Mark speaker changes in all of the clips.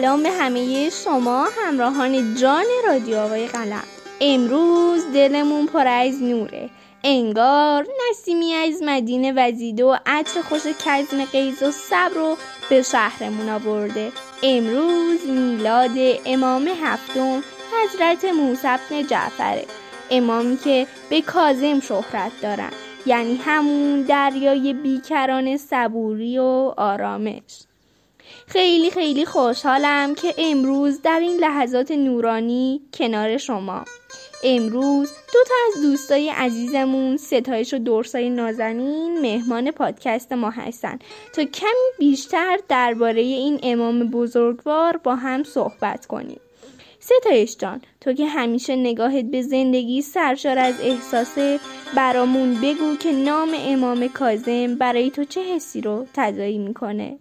Speaker 1: سلام به همه شما همراهان جان رادیو آوای قلم. امروز دلمون پر از نوره، انگار نسیمی از مدینه وزیده و عطر خوش کظم قیس و صبر رو به شهرمون آورده. امروز میلاد امام هفتم حضرت موسی بن جعفره، امامی که به کاظم شهرت دارن، یعنی همون دریای بیکران صبوری و آرامش. خیلی خیلی خوشحالم که امروز در این لحظات نورانی کنار شما. امروز 2 از دوستای عزیزمون ستایش و درسای نازنین مهمان پادکست ما هستن تا کمی بیشتر درباره این امام بزرگوار با هم صحبت کنیم. ستایش جان، تو که همیشه نگاهت به زندگی سرشار از احساسه، برامون بگو که نام امام کاظم برای تو چه حسی رو تداعی میکنه؟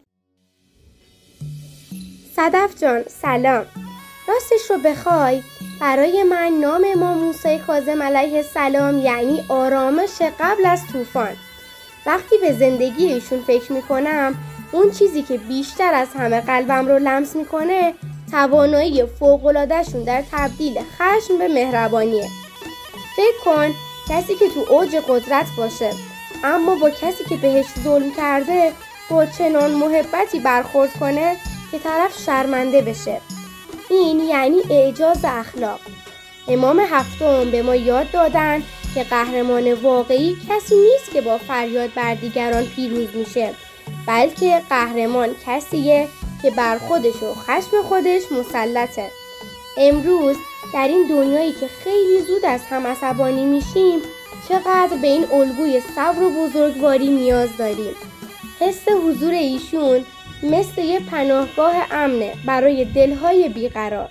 Speaker 2: صدف جان سلام. راستش رو بخوای برای من نام امام موسی کاظم علیه السلام یعنی آرامش قبل از طوفان. وقتی به زندگی ایشون فکر میکنم، اون چیزی که بیشتر از همه قلبم رو لمس میکنه توانایی فوق‌العاده‌شون در تبدیل خشم به مهربانیه. فکر کن کسی که تو اوج قدرت باشه اما با کسی که بهش ظلم کرده با چنان محبتی برخورد کنه که طرف شرمنده بشه. این یعنی اعجاز اخلاق. امام هفتم به ما یاد دادن که قهرمان واقعی کسی نیست که با فریاد بر دیگران پیروز میشه، بلکه قهرمان کسیه که بر خودش و خشم خودش مسلطه. امروز در این دنیایی که خیلی زود از هم عصبانی میشیم، چقدر به این الگوی صبر و بزرگواری نیاز داریم. حس حضور ایشون مثل یه پناهگاه امنه برای دلهای بیقرار.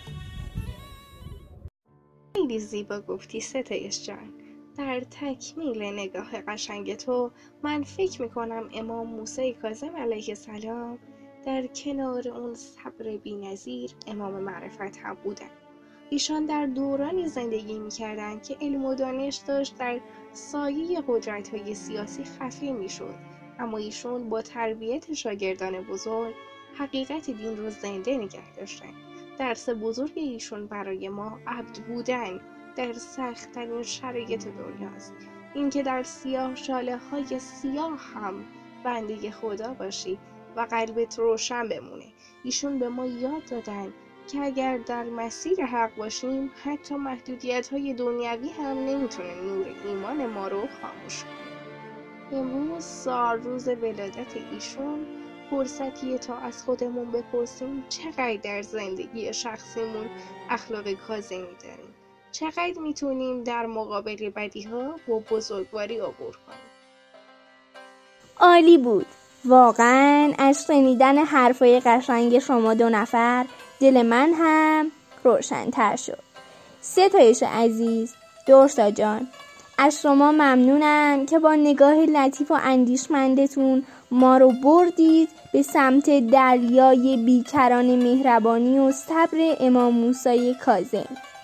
Speaker 3: خیلی زیبا گفتی ستایش جان. در تکمیل نگاه قشنگ تو من فکر میکنم امام موسی کاظم علیه السلام در کنار اون صبر بی‌نظیر امام معرفت هم بودن. ایشان در دورانی زندگی میکردن که علم و دانش داشت در سایه قدرت‌های سیاسی خفه میشد، اما ایشون با تربیت شاگردان بزرگ حقیقت دین رو زنده نگه داشتن. درس بزرگ ایشون برای ما عبد بودن در سخت‌ترین شرایط دنیاست. اینکه در سیاه شاله های سیاه هم بنده خدا باشی و قلبت روشن بمونه. ایشون به ما یاد دادن که اگر در مسیر حق باشیم حتی محدودیت‌های دنیوی هم نمیتونه نور ایمان ما رو خاموش کنه. امروز سال روز ولادت ایشون فرصتیه تا از خودمون بپرسیم چقدر در زندگی شخصیمون اخلاق کاظمی داریم، چقدر میتونیم در مقابل بدیها با بزرگواری عبور کنیم.
Speaker 1: عالی بود. واقعا از شنیدن حرفای قشنگ شما 2 نفر دل من هم روشن‌تر شد. ستایش عزیز، درسا جان، از شما ممنونم که با نگاه لطیف و اندیشمندتون ما رو بردید به سمت دریای بیکران مهربانی و صبر امام موسی کاظم.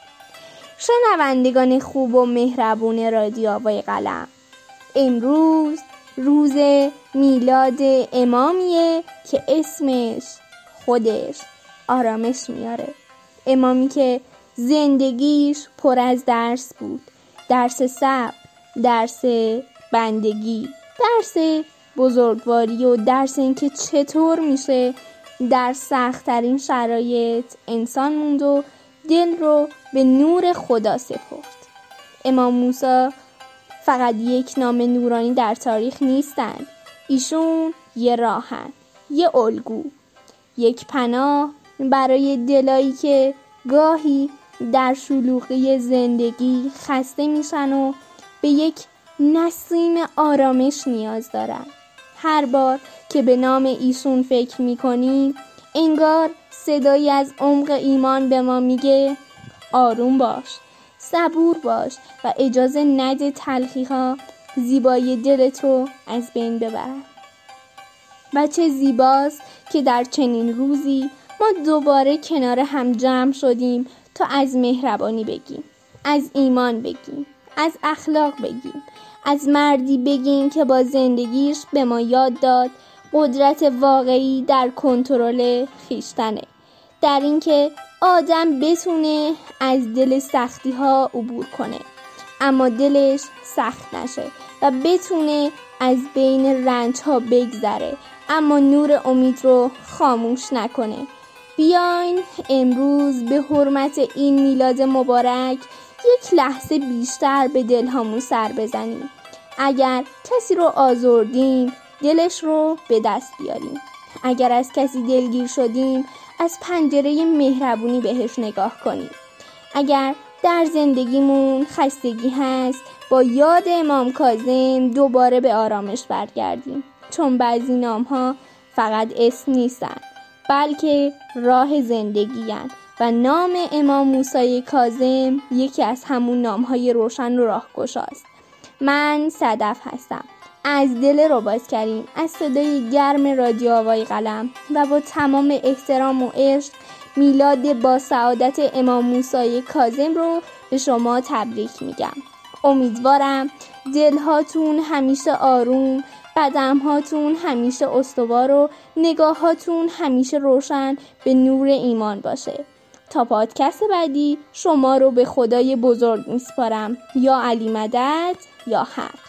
Speaker 1: شنوندگان خوب و مهربون رادیو آوای قلم، امروز روز میلاد امامیه که اسمش خودش آرامش میاره. امامی که زندگیش پر از درس بود، درس صبر، درس بندگی، درس بزرگواری و درس اینکه چطور میشه در سخت‌ترین شرایط انسان موند و دل رو به نور خدا سپرد. امام موسی فقط یک نام نورانی در تاریخ نیستن، ایشون یه راهن، یه الگو، یک پناه برای دلایی که گاهی در شلوغی زندگی خسته میشن و به یک نسیم آرامش نیاز دارن. هر بار که به نام ایشون فکر میکنیم انگار صدایی از عمق ایمان به ما میگه آروم باش، صبور باش و اجازه نده تلخی‌ها زیبایی دلت رو از بین ببرن. و چه زیباست که در چنین روزی ما دوباره کنار هم جمع شدیم تا از مهربانی بگیم، از ایمان بگیم، از اخلاق بگیم، از مردی بگیم که با زندگیش به ما یاد داد قدرت واقعی در کنترل خویشتنه، در اینکه آدم بتونه از دل سختی ها عبور کنه اما دلش سخت نشه و بتونه از بین رنج ها بگذره اما نور امید رو خاموش نکنه. بیاین امروز به حرمت این میلاد مبارک یک لحظه بیشتر به دلهامون سر بزنیم. اگر کسی رو آزردیم دلش رو به دست بیاریم. اگر از کسی دلگیر شدیم از پنجره مهربونی بهش نگاه کنیم. اگر در زندگیمون خستگی هست با یاد امام کاظم دوباره به آرامش برگردیم، چون بعضی نام‌ها فقط اسم نیستن بلکه راه زندگی هن و نام امام موسی کاظم یکی از همون نام‌های روشن و راهگشاست. من صدف هستم از دل رباط کریم، از صدای گرم رادیو آوای قلم و با تمام احترام و عشق میلاد با سعادت امام موسی کاظم رو به شما تبریک میگم. امیدوارم دلهاتون همیشه آروم، قدمهاتون همیشه استوار و نگاهاتون همیشه روشن به نور ایمان باشه. تا پادکست بعدی شما رو به خدای بزرگ میسپارم. یا علی مدد یا حق.